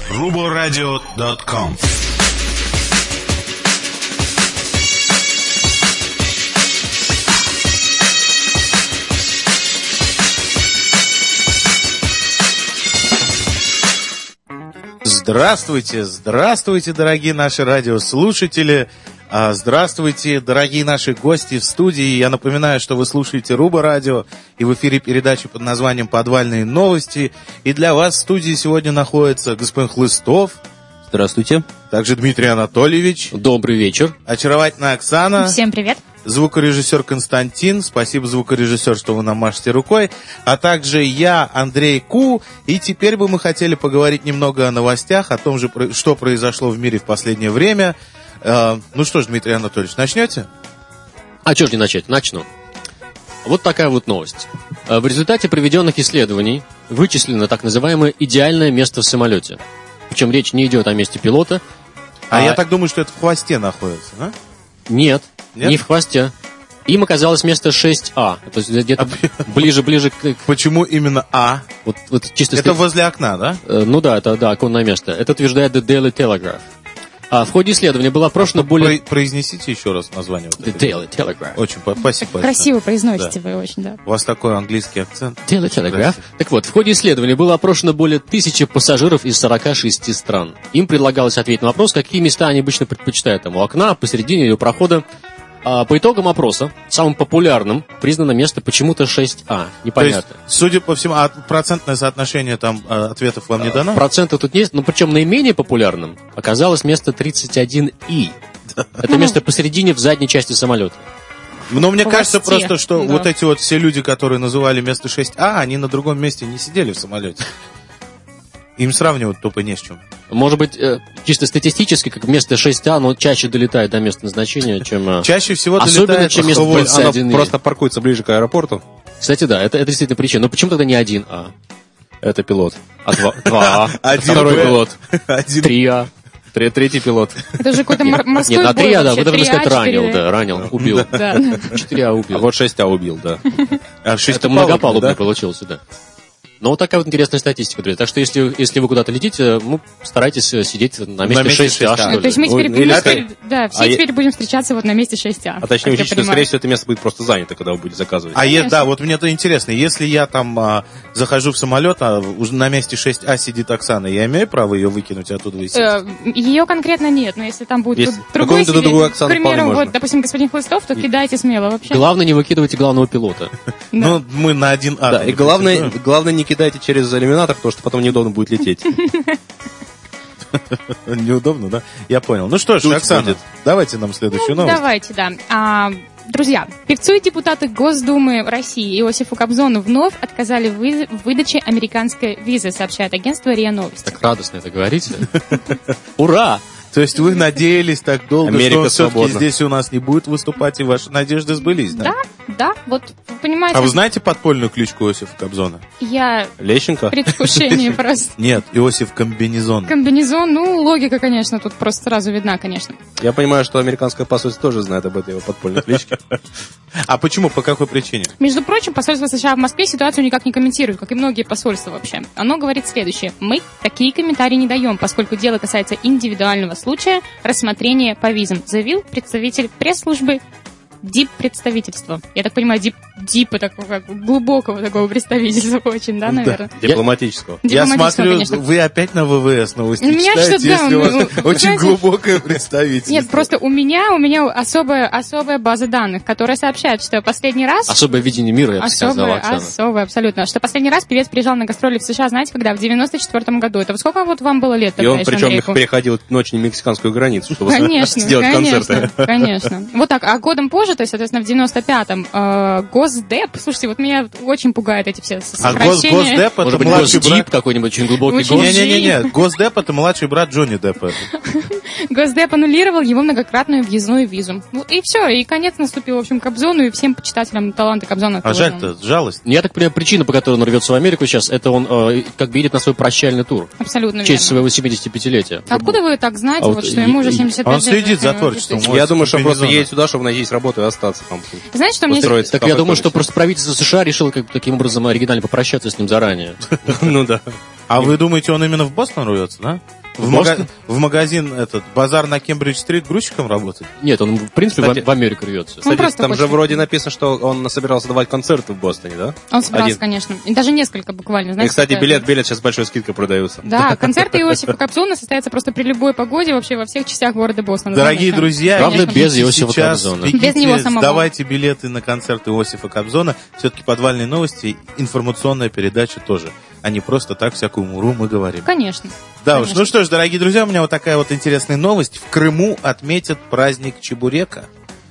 ruboradio.com. Здравствуйте, здравствуйте, дорогие наши радиослушатели. Здравствуйте, дорогие наши гости в студии. Я напоминаю, что вы слушаете Руба Радио, и в эфире передача под названием «Подвальные новости». И для вас в студии сегодня находится господин Хлыстов. Здравствуйте. Также Дмитрий Анатольевич. Добрый вечер. Очаровательная Оксана. Всем привет. Звукорежиссер Константин. Спасибо, звукорежиссер, что вы нам машете рукой. А также я, Андрей Ку. И теперь бы мы хотели поговорить немного о новостях, о том же, что произошло в мире в последнее время. Ну что ж, Дмитрий Анатольевич, начнете? А что ж не начать? Начну. Вот такая вот новость. В результате проведенных исследований вычислено так называемое идеальное место в самолете. Причем речь не идет о месте пилота. Я так думаю, что это в хвосте находится, да? Нет, не в хвосте. Им оказалось место 6А. То есть где-то ближе к... Почему именно А? Вот чисто это возле окна, да? Ну да, это оконное место. Это утверждает The Daily Telegraph. В ходе исследования было опрошено более... Произнесите еще раз название. The Daily Telegraph. Очень, спасибо. Красиво произносите вы очень, да. У вас такой английский акцент. Daily Telegraph. Так вот, в ходе исследования было опрошено более 1000 пассажиров из 46 стран. Им предлагалось ответить на вопрос, какие места они обычно предпочитают. У окна, посередине или у прохода. По итогам опроса, самым популярным признано место почему-то 6А. Непонятно. То есть, судя по всему, процентное соотношение там ответов вам не дано? Процентов тут есть, но причем наименее популярным оказалось место 31И. Это место посередине в задней части самолета. Но мне кажется просто, что вот эти вот все люди, которые называли место 6А, они на другом месте не сидели в самолете. Им сравнивать тупо не с чем. Может быть, чисто статистически, как место 6А, но чаще долетает до места назначения, чем... Чаще всего особенно, долетает... чем место 31И. Она просто паркуется ближе к аэропорту. Кстати, да, это действительно причина. Но почему тогда не 1А? Это пилот. А 2А? Второй пилот. 3А. Третий пилот. Это же какой-то морской бой. Нет, на 3А, да, вообще. вы должны сказать ранил, убил. 4А убил. А вот 6А убил, да. Это многопалубный получился, да. Но вот такая вот интересная статистика, друзья. Так что если вы куда-то летите, старайтесь сидеть на месте 6А, что ли. То есть мы теперь, все теперь будем встречаться вот на месте 6А. А точнее, учитывая, что, скорее всего, это место будет просто занято, когда вы будете заказывать. Да, вот мне это интересно. Если я там захожу в самолет, а уже на месте 6А сидит Оксана, я имею право ее выкинуть и оттуда висеть? Ее конкретно нет, но если там будет другой сидеть, к примеру, вот, допустим, господин Хлыстов, то кидайте смело вообще. Главное, не выкидывайте главного пилота. Ну, мы на 1А. Да, и главное, не кидайте через иллюминатор, потому что потом неудобно будет лететь. Неудобно, да? Я понял. Ну что ж, Оксана, давайте нам следующую новость. Давайте, да. Друзья, певцу и депутату Госдумы России Иосифу Кобзону вновь отказали в выдаче американской визы, сообщает агентство РИА Новости. Так радостно это говорите. Ура! То есть вы надеялись так долго, Америка что он все-таки свободна. здесь у нас не будет выступать, и ваши надежды сбылись, да? Да, вот, вы понимаете... А вы знаете подпольную кличку Иосифа Кобзона? Я Лещенко? в предвкушении просто. Нет, Иосиф Комбинезон. Комбинезон, логика, конечно, тут просто сразу видна, конечно. Я понимаю, что американское посольство тоже знает об этой его подпольной кличке. А почему? По какой причине? Между прочим, посольство США в Москве ситуацию никак не комментирует, как и многие посольства вообще. Оно говорит следующее. Мы такие комментарии не даем, поскольку дело касается индивидуального случая рассмотрения по визам, заявил представитель пресс-службы диппредставительства. Я так понимаю, дипа такого, как глубокого такого представительства очень, да, наверное? Дипломатического. Я смотрю, конечно. вы опять на ВВС новости У меня читаете, что-то, если у вас очень знаете, глубокое представительство. Нет, просто у меня особая база данных, которая сообщает, что последний раз... Особое видение мира, я бы сказала, Оксана. Особое, абсолютно. Что последний раз певец приезжал на гастроли в США, знаете, когда? В 94-м году. Это вот сколько вот вам было лет? И он, причем, переходил ночью мексиканскую границу, чтобы сделать концерты. Конечно. Вот так. А годом позже, то есть, соответственно, в 95-м, Госдеп, слушайте, вот меня очень пугают эти все сокращения. Госдеп это может быть, младший брат... Госдип какой-нибудь очень глубокий Очень гос. Не-не-не, Госдеп это младший брат Джонни Деппа. Госдеп аннулировал его многократную въездную визу. Вот и все, и конец наступил, в общем, Кобзону и всем почитателям таланта Кобзона. А жаль-то, жалость. Я так понимаю, причина, по которой он рвется в Америку сейчас, это он как бы едет на свой прощальный тур. Абсолютно В честь верно. своего 75-летия. Откуда вы так знаете, А вот, вот что ему уже 75 Он лет? следит за творчеством. Я думаю, что он просто едет сюда, чтобы найти работу работу и остаться там. Знаете, что мне... Так я думаю, что просто правительство США решило таким образом оригинально попрощаться с ним заранее. Ну да. А вы думаете, он именно в Бостон рвется, да? В магазин базар на Кембридж-стрит грузчиком работает? Нет, он, в принципе, кстати, в Америку рвется. Кстати, там же вроде написано, что он собирался давать концерты в Бостоне, да? Он собирался, конечно. И даже несколько буквально. Знаете, и, кстати, билет сейчас с большой скидкой продаются. Да, концерты Иосифа Кобзона состоятся просто при любой погоде вообще во всех частях города Бостона. Дорогие друзья, правда, без Иосифа Кобзона. Без него самого. Сдавайте билеты на концерт Иосифа Кобзона. Все-таки подвальные новости, информационная передача тоже. А не просто так всякую муру мы говорим. Конечно. Да уж, ну что ж, дорогие друзья, у меня вот такая вот интересная новость. В Крыму отметят праздник Чебурека.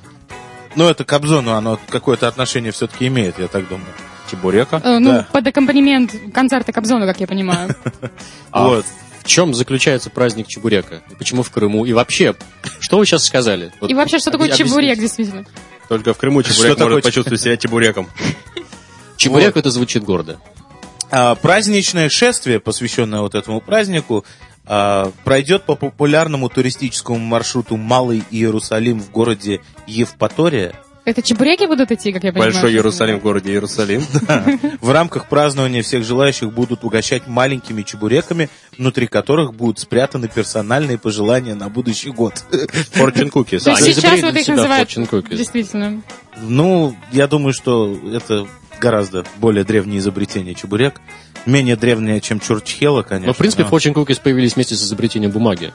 Ну, это к Кобзону, оно какое-то отношение все-таки имеет, я так думаю. Чебурека? Да. Под аккомпанемент концерта Кобзона, как я понимаю. Вот. В чем заключается праздник Чебурека? И почему в Крыму? И вообще, что вы сейчас сказали? И вообще, что такое чебурек, действительно? Только в Крыму чебурек может почувствовать себя чебуреком. Чебурек это звучит гордо. Праздничное шествие, посвященное вот этому празднику, пройдет по популярному туристическому маршруту Малый Иерусалим в городе Евпатория. Это чебуреки будут идти, как я понимаю? Большой Иерусалим в городе Иерусалим. В рамках празднования всех желающих будут угощать маленькими чебуреками, внутри которых будут спрятаны персональные пожелания на будущий год. Fortune cookies. То есть сейчас вот их называют, действительно. Ну, я думаю, что это гораздо более древнее изобретение чебурек. Менее древнее, чем чурчхела, конечно. Но, в принципе, fortune cookies появились вместе с изобретением бумаги.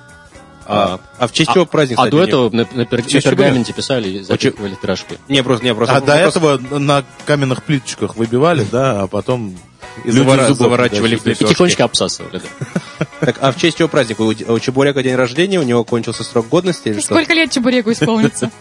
А в честь чего праздник? А до этого на пергаменте писали, запихивали пирожки. Не, просто. А до этого на каменных плиточках выбивали, да, а потом заворачивали в лепешки. И тихонечко обсасывали. Так, а в честь чего праздник? У Чебурека день рождения, у него кончился срок годности или что? Сколько лет Чебуреку исполнится?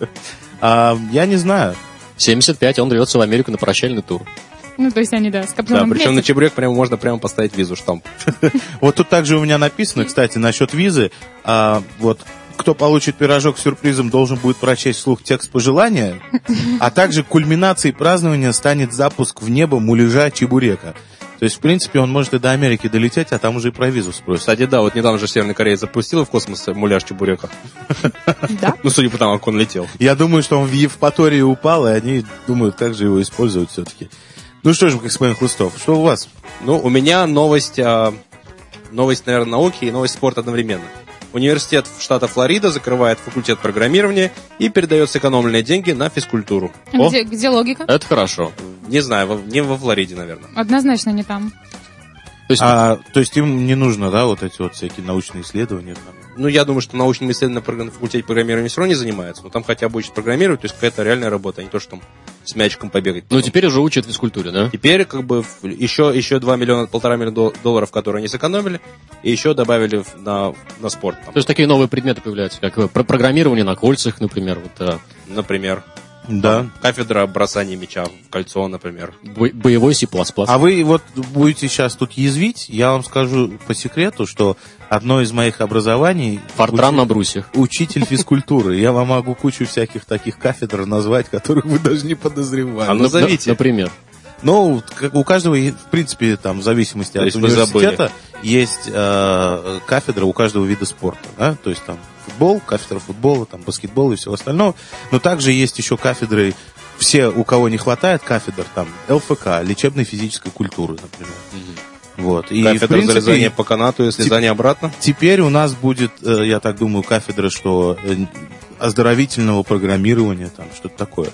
Я не знаю. 75, он рвется в Америку на прощальный тур. Ну, то есть они, с Кобзоном. Да, причем на Чебурек можно прямо поставить визу, штамп. Вот тут также у меня написано, кстати, насчет визы. Вот кто получит пирожок с сюрпризом, должен будет прочесть вслух текст пожелания, а также кульминацией празднования станет запуск в небо муляжа Чебурека. То есть, в принципе, он может и до Америки долететь, а там уже и про визу спросят. Кстати, да, вот недавно же Северная Корея запустила в космос муляж Чебурека. Да? Ну, судя по тому, как он летел. Я думаю, что он в Евпатории упал, и они думают, как же его использовать все-таки. Ну что же, господин Хлыстов, что у вас? Ну, у меня новость, наверное, науки и новость спорта одновременно. Университет штата Флорида закрывает факультет программирования и передает сэкономленные деньги на физкультуру. Где логика? Это хорошо. Не знаю, не во Флориде, наверное. Однозначно не там. То есть им не нужно, да, вот эти вот всякие научные исследования? Ну, я думаю, что научными исследованиями на факультете программирования все равно не занимаются, но там хотя бы учат программировать, то есть какая-то реальная работа, а не то, что там с мячиком побегать. Ну, теперь уже учат физкультуре, да? Теперь как бы еще $1,5 миллиона долларов, которые они сэкономили, и еще добавили на спорт. Там. То есть такие новые предметы появляются, как программирование на кольцах, например. Вот, например. Да. Кафедра бросания мяча в кольцо, например. Боевой C++. А вы вот будете сейчас тут язвить, я вам скажу по секрету, что одно из моих образований... Фортран на брусьях. Учитель физкультуры. Я вам могу кучу всяких таких кафедр назвать, которых вы даже не подозревали. А назовите. Например. Ну, у каждого, в принципе, там, в зависимости от университета, есть кафедра у каждого вида спорта. Да? То есть там футбол, кафедра футбола, там, баскетбол и всего остального. Но также есть еще кафедры, все, у кого не хватает кафедр, там, ЛФК, лечебной физической культуры, например. Вот. И, кафедра в принципе, залезания по канату и слезания обратно. Теперь у нас будет, я так думаю, кафедра, что оздоровительного программирования, там, что-то такое.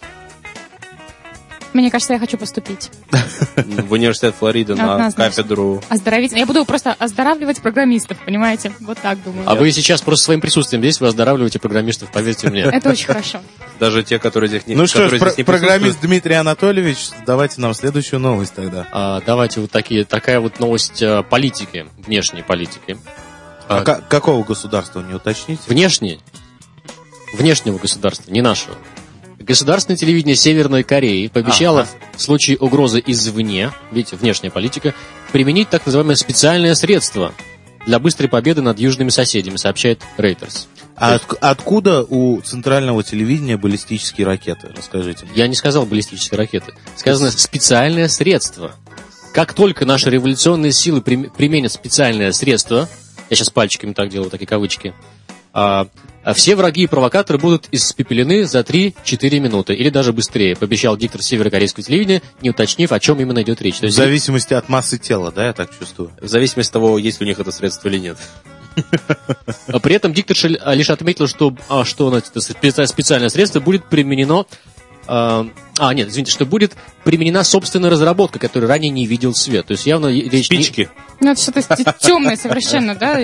Мне кажется, я хочу поступить. В университет Флориды на кафедру... Оздоровительного. Я буду просто оздоравливать программистов, понимаете? Вот так думаю. А вы сейчас просто своим присутствием здесь вы оздоравливаете программистов, поверьте мне. Это очень хорошо. Даже те, которые здесь не Ну что ж, программист Дмитрий Анатольевич, давайте нам следующую новость тогда. Давайте вот такая вот новость политики, внешней политики. Какого государства, не уточните? Внешнего государства, не нашего. Государственное телевидение Северной Кореи пообещало в случае угрозы извне, видите, внешняя политика, применить так называемое специальное средство для быстрой победы над южными соседями, сообщает Reuters. А откуда у центрального телевидения баллистические ракеты? Расскажите мне. Я не сказал баллистические ракеты. Сказано специальное средство. Как только наши революционные силы применят специальное средство, я сейчас пальчиками так делаю, такие кавычки, Все враги и провокаторы будут испепелены за 3-4 минуты, или даже быстрее, пообещал диктор северокорейского телевидения, не уточнив, о чем именно идет речь. То В есть, зависимости от массы тела, да, я так чувствую? В зависимости от того, есть ли у них это средство или нет. при этом диктор лишь отметил, что специальное средство будет применено... что будет применена собственная разработка, которая ранее не видел свет. То есть явно речь... Спички. Ну, это что-то темное совершенно, да?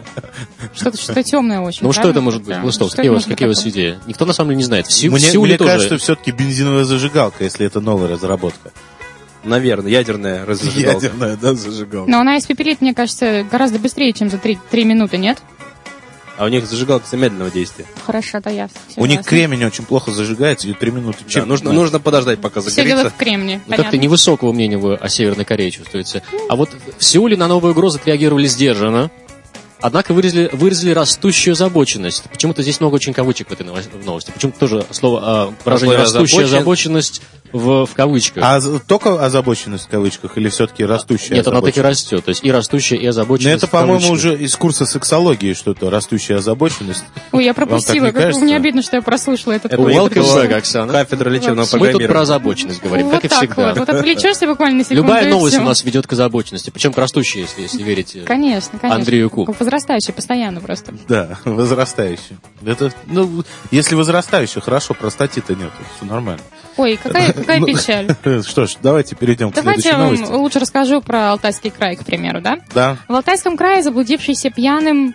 Что-то темное очень. Ну, что правильно? это может быть? Да. Ну, что, Что какие это у вас может быть идеи? Никто на самом деле не знает. В Мне Сеуле тоже... кажется, все-таки бензиновая зажигалка, если это новая разработка. Наверное, ядерная разжигалка. Ядерная, да, зажигалка. Но она испепелит, мне кажется, гораздо быстрее, чем за 3 минуты, нет? А у них зажигалка замедленного действия. Хорошо, да, я. У них кремень очень плохо зажигается, и 3 минуты. Да, нужно подождать, пока Все дело загорится. в кремне. Ну, как-то Понятно. невысокого мнения о Северной Корее чувствуется. А вот в Сеуле на новые угрозы отреагировали сдержанно. Однако выразили растущую озабоченность. Почему-то здесь много очень кавычек в этой новости. Почему-то тоже выражение «растущая озабоченность» в кавычках. А только озабоченность в кавычках или все-таки растущая Нет, она таки озабоченность? растет. То есть и растущая, и Ну, озабоченность. это, в по-моему, кавычках. уже из курса сексологии что-то, растущая озабоченность. Ой, я Вам так пропустила. не кажется? Мне обидно, что я прослушала этот Это пункт. Welcome была back, Оксана. кафедра лечебного Мы тут про программирования. озабоченность говорим, Вот как и так всегда. вот отвлечешься буквально на секунду. Любая и новость всё. у нас ведет к озабоченности, причем к растущей, если верите. Конечно. Андрею Ку. Возрастающий постоянно просто. Да, возрастающая. Это, ну, если возрастающая, хорошо, простаты-то нет, все нормально. Ой, какая Ну, печаль. Что ж, давайте перейдем к Давайте следующей я вам новости. лучше расскажу про Алтайский край, к примеру, да? Да. В Алтайском крае заблудившийся пьяный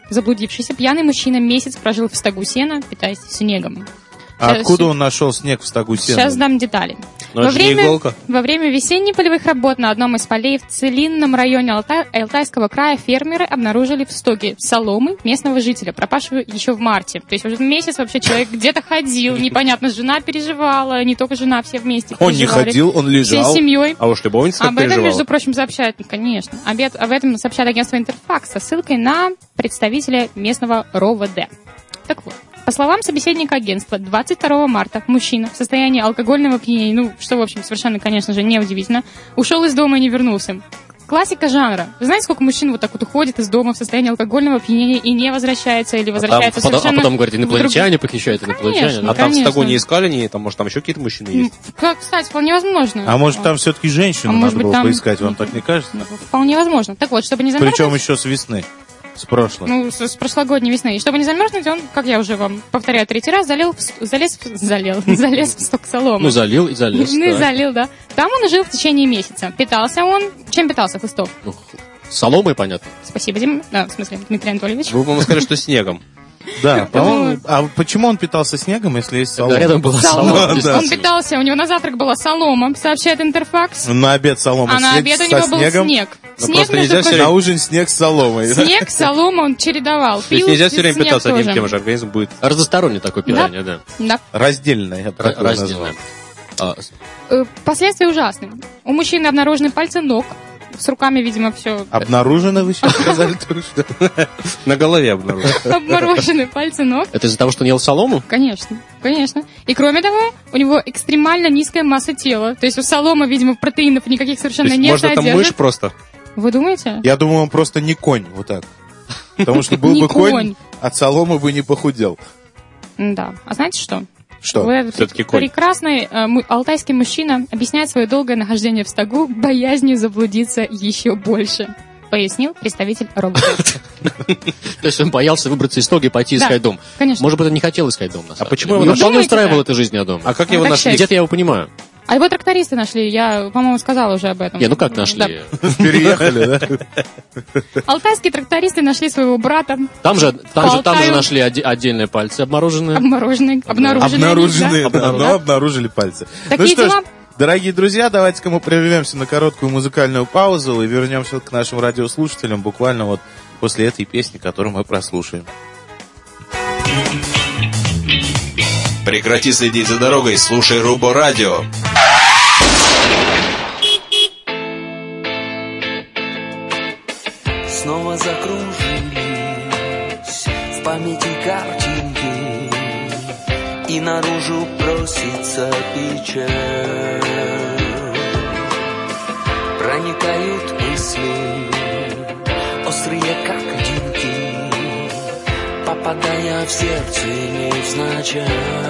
мужчина месяц прожил в стогу сена, питаясь снегом. А Сейчас- откуда он нашел снег в стогу сена? Сейчас дам детали. Но это же не иголка. Во время весенних полевых работ на одном из полей в Целинном районе Алтайского края фермеры обнаружили в стоге соломы местного жителя, пропавшего еще в марте. То есть уже месяц вообще человек где-то ходил, непонятно, жена переживала, не только жена, все вместе Он не переживали. ходил, он Всей лежал. семьей. А уж любовница как Об этом, переживала. между прочим, сообщают, конечно. Об этом сообщает агентство Интерфакс со ссылкой на представителя местного РОВД. Так вот, по словам собеседника агентства, 22 марта мужчина в состоянии алкогольного опьянения, ну, что, в общем, совершенно, конечно же, неудивительно, ушел из дома и не вернулся. Классика жанра. Вы знаете, сколько мужчин вот так вот уходит из дома в состоянии алкогольного опьянения и не возвращается, или возвращается совершенно... потом говорят, в инопланетяне похищают, инопланетяне. Конечно. А там в стогу Конечно. не искали, может, там еще какие-то мужчины есть? Как, кстати, вполне возможно. А может, там все-таки женщину А надо может быть, было там- поискать, вам так не кажется? Вполне возможно. Так вот, чтобы не замерзнуть... Причем еще с весны, с прошлой. Ну, с прошлогодней весны. И чтобы не замерзнуть, он, как я уже вам повторяю 3 раз, залез в сток соломы. Ну, залил и залез. Ну и да. залил, да. Там он и жил в течение месяца. Питался он... Чем питался Хлыстов? Ну, соломой, понятно. Спасибо, Дим. Да, в смысле, Дмитрий Анатольевич. Вы, по-моему, сказали, что снегом. Да, по-моему. А почему он питался снегом, если есть солома? Рядом была Солома. солома. Да. действительно. Он питался, у него на завтрак была солома, сообщает Интерфакс. На обед солома А на со обед у него был снегом. снег. Ну, Снег, просто между нельзя прочим, На ужин снег с соломой. снег, солома он чередовал. То есть Пил нельзя все время снег питаться одним тоже. и тем же, организм будет... Разностороннее такое питание, да. Да. Раздельное, я бы так его назвал. Раздельное. Последствия ужасны. У мужчины обнаружены пальцы ног. С руками, видимо, все Обнаружено, вы сейчас сказали только что. На голове обнаружил. обморожены пальцы ног. Это из-за того, что он ел солому? Конечно, конечно. И кроме того, у него экстремально низкая масса тела. То есть у соломы, видимо, протеинов никаких То совершенно есть, нет. может, это содержит. мышь просто? Вы думаете? Я думаю, он просто не конь, вот так. Потому что был Не бы конь, конь. от соломы бы не похудел. Да. А знаете что? Что? Вот этот Всё-таки конь. прекрасный алтайский мужчина объясняет свое долгое нахождение в стогу боязнью заблудиться еще больше, пояснил представитель РОВД. То есть он боялся выбраться из стога и пойти Да. искать дом. Конечно. Может быть, он не хотел искать дом, на самом почему деле. его Его нашли? вполне Думаете, устраивала да? эта жизнь о доме. А как Ну, его так нашли? счастье. Где-то я его понимаю. А его трактористы нашли, я, по-моему, сказала уже об этом. Не, ну как Да. нашли? Переехали, да? Алтайские трактористы нашли своего брата, Там же Алтаю. нашли отдельные пальцы обмороженные. обнаруженные, Обнаруженные, да, да. но обнаружили пальцы. Ну Такие что ж, дела. дорогие друзья, давайте-ка мы прервемся на короткую музыкальную паузу и вернемся к нашим радиослушателям буквально вот после этой песни, которую мы прослушаем. Прекрати следить за дорогой, слушай Рубо Радио. Снова закружились в памяти картинки, и наружу просится печаль. Проникают мысли, острые как динки, по пропадая в сердце невзначай.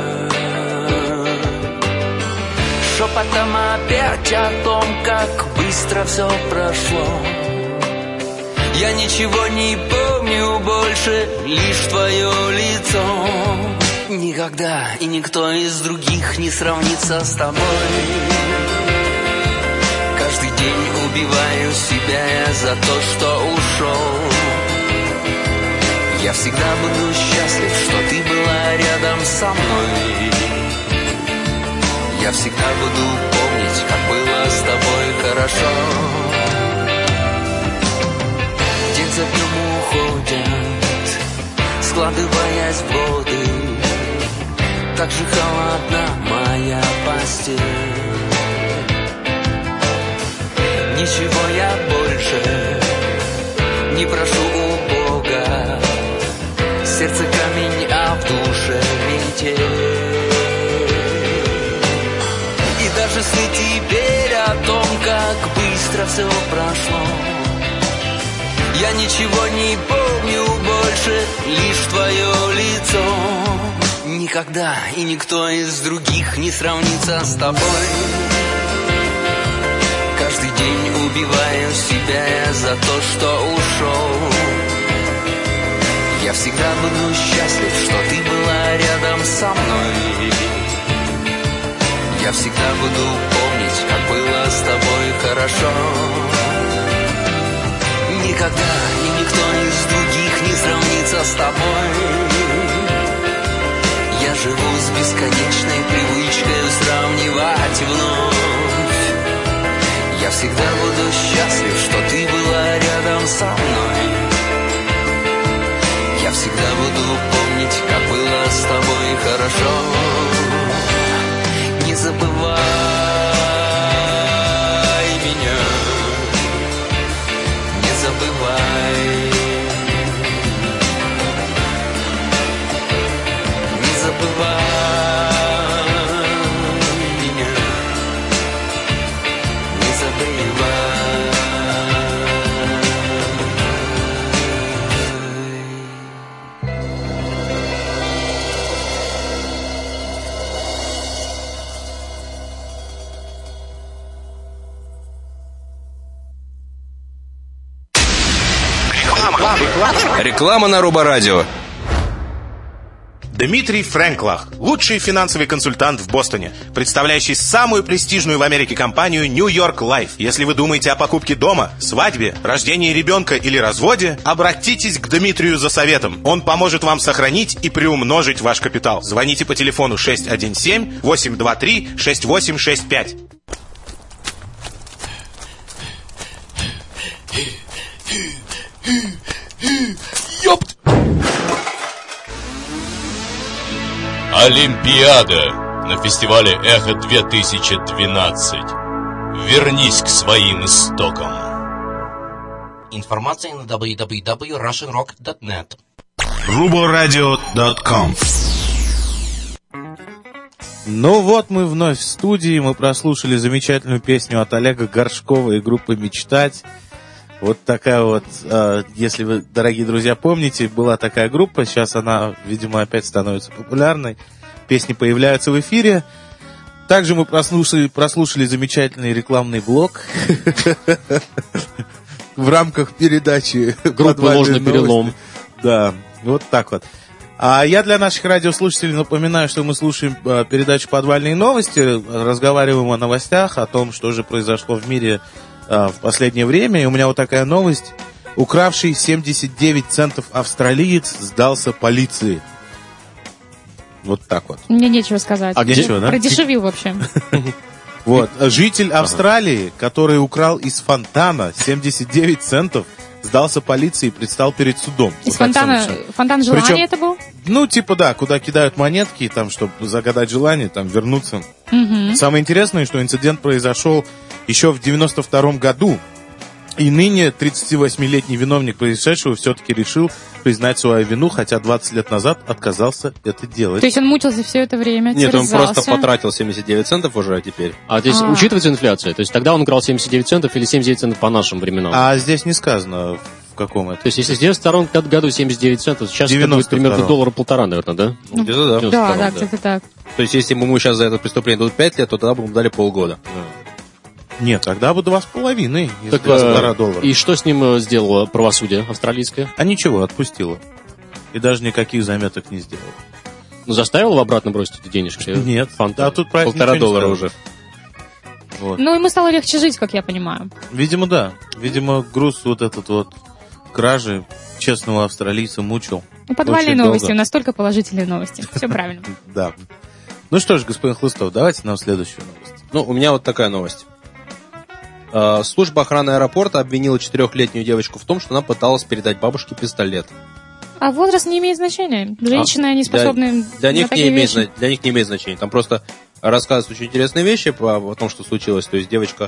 Шепотом опять о том, как быстро все прошло. Я ничего не помню больше, лишь твое лицо. Никогда и никто из других не сравнится с тобой. Каждый день убиваю себя за то, что ушел. Я всегда буду счастлив, что ты была рядом со мной. Я всегда буду помнить, как было с тобой хорошо. День за днем уходят, складываясь в годы. Так же холодна моя постель. Ничего я больше не прошу у Бога. Сердце камень, а в душе метель. И даже сны теперь о том, как быстро все прошло. Я ничего не помню больше, лишь твое лицо. Никогда и никто из других не сравнится с тобой. Каждый день убиваю себя за то, что ушел. Я всегда буду счастлив, что ты была рядом со мной. Я всегда буду помнить, как было с тобой хорошо. Никогда и никто из других не сравнится с тобой. Я живу с бесконечной привычкой сравнивать вновь. Я всегда буду счастлив, что ты была рядом со мной. Я всегда буду помнить, как было с тобой хорошо. Не забывай меня, не забывай. Не забывай меня, не забывай. Реклама на Роборадио. Дмитрий Фрэнклах, лучший финансовый консультант в Бостоне, представляющий самую престижную в Америке компанию New York Life. Если вы думаете о покупке дома, свадьбе, рождении ребенка или разводе, обратитесь к Дмитрию за советом. Он поможет вам сохранить и приумножить ваш капитал. Звоните по телефону 617-823-6865. Ёпт! Олимпиада на фестивале «Эхо-2012». Вернись к своим истокам. Информация на www.russianrock.net. ruboradio.com. Ну вот мы вновь в студии. Мы прослушали замечательную песню от Олега Горшкова и группы «Мечтать». Вот такая вот, если вы, дорогие друзья, помните, была такая группа, сейчас она, видимо, опять становится популярной, песни появляются в эфире. Также мы прослушали замечательный рекламный блок в рамках передачи группы «Ложный перелом». Да, вот так вот. А я для наших радиослушателей напоминаю, что мы слушаем передачу «Подвальные новости», разговариваем о новостях, о том, что же произошло в мире в последнее время. И у меня вот такая новость. Укравший 79 центов австралиец сдался полиции. Вот так вот. Мне нечего сказать. Нечего, да? Продешевил вообще. Вот. Житель Австралии, который украл из фонтана 79 центов, сдался полиции и предстал перед судом. Из фонтана желания Причем, это был? Ну, типа, да, куда кидают монетки, там, чтобы загадать желание, там, вернуться. Угу. Самое интересное, что инцидент произошел еще в 92-м году. И ныне 38-летний виновник происшедшего все-таки решил признать свою вину, хотя 20 лет назад отказался это делать. То есть он мучился все это время, Нет, терзался. он просто потратил 79 центов уже, а теперь... А здесь учитывается инфляция? То есть тогда он украл 79 центов или 79 центов по нашим временам? А здесь не сказано. В каком это? То есть, если в 92 году 79 центов, сейчас это будет 92-м. примерно $1.50, наверное, да? Ну, где-то да. Да, 92-м, да, кстати, так. То есть, если бы ему сейчас за это преступление дадут 5 лет, то тогда бы ему дали полгода. Нет, тогда бы $2,5, если Так, $2,5. и что с ним сделало правосудие австралийское? А ничего, отпустила. И даже никаких заметок не сделала. Ну, заставил его обратно бросить эти денежки? Нет. Фантом. А тут про это $1,5 ничего не уже. Вот. Ну, ему стало легче жить, как я понимаю. Видимо, да. Видимо, груз вот этот вот кражи честного австралийца мучил. Ну, подвальные Очень новости, долго. у нас только положительные новости. Все правильно. Да. Ну что ж, господин Хлыстов, давайте нам следующую новость. Ну, у меня вот такая новость. Служба охраны аэропорта обвинила 4-летнюю девочку в том, что она пыталась передать бабушке пистолет. А возраст не имеет значения. Женщины, они способны Для на них такие не имеет, вещи. для них не имеет значения. Там просто рассказывают очень интересные вещи о том, что случилось. То есть девочка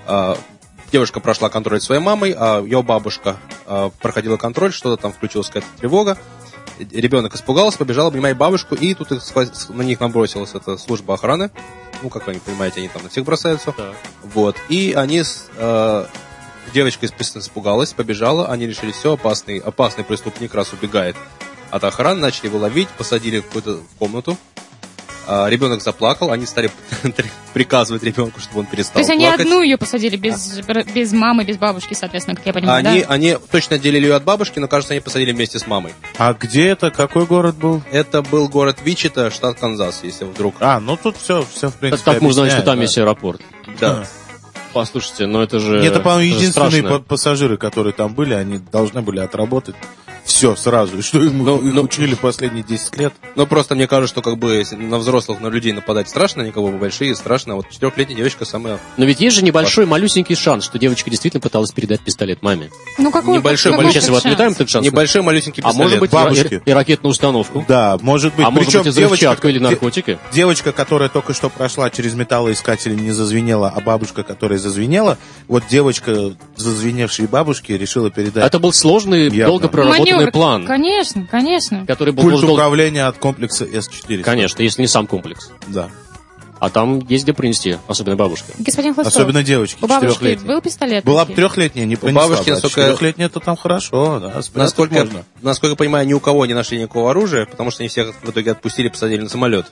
прошла контроль своей мамой, а ее бабушка проходила контроль, что-то там включилась какая-то тревога. Ребенок испугался, побежал обнимать бабушку, и тут на них набросилась эта служба охраны. Ну, как вы понимаете, они там на всех бросаются. Так. Вот. И они девочка испугалась, побежала, они решили, все, опасный преступник раз убегает от охраны, начали его ловить, посадили в какую-то комнату. Ребенок заплакал, они стали приказывать ребенку, чтобы он перестал То есть они плакать. одну ее посадили без мамы, без бабушки, соответственно, как я понимаю, да? Они точно отделили ее от бабушки, но, кажется, они посадили вместе с мамой. А где это? Какой город был? Это был город Вичита, штат Канзас, если вдруг. Ну тут все в принципе, Как мы узнаем, что объясняет, там да. есть аэропорт? Да. Послушайте, но это же... Это, по-моему, это же единственные страшно. пассажиры, которые там были, они должны были отработать все сразу. И что им их учили последние 10 лет? Ну, просто мне кажется, что как бы если на взрослых, на людей нападать страшно, никого большие страшно. А вот 4-летняя девочка самая... Но ведь есть же небольшой, малюсенький шанс, что девочка действительно пыталась передать пистолет маме. Ну, какой Небольшой, какой Мы сейчас его шанс? отметаем, этот шанс. Небольшой малюсенький А пистолет. может быть, бабушки. и ракетную установку. Да, может быть. А может Причем быть, и взрывчатку или наркотики. девочка, которая только что прошла через металлоискатель, не зазвенела, а бабушка, которая зазвенела, вот девочка, зазвеневшей бабушке, решила передать Это был сложный, Явно. долго проработанный Маневр. план, Конечно, конечно. который был пульт должен... управления от комплекса С-4. Конечно, если не сам комплекс. Да. А там есть где принести, особенно бабушка. Господин Хлыстов, Особенно девочки, у бабушки 4-летние. был пистолет? Была бы 3-летняя, не принесла. бабушки, бы, а насколько- 4-летняя, то там хорошо, да, спрятать можно. Насколько я понимаю, ни у кого не нашли никакого оружия, потому что они всех в итоге отпустили, посадили на самолет.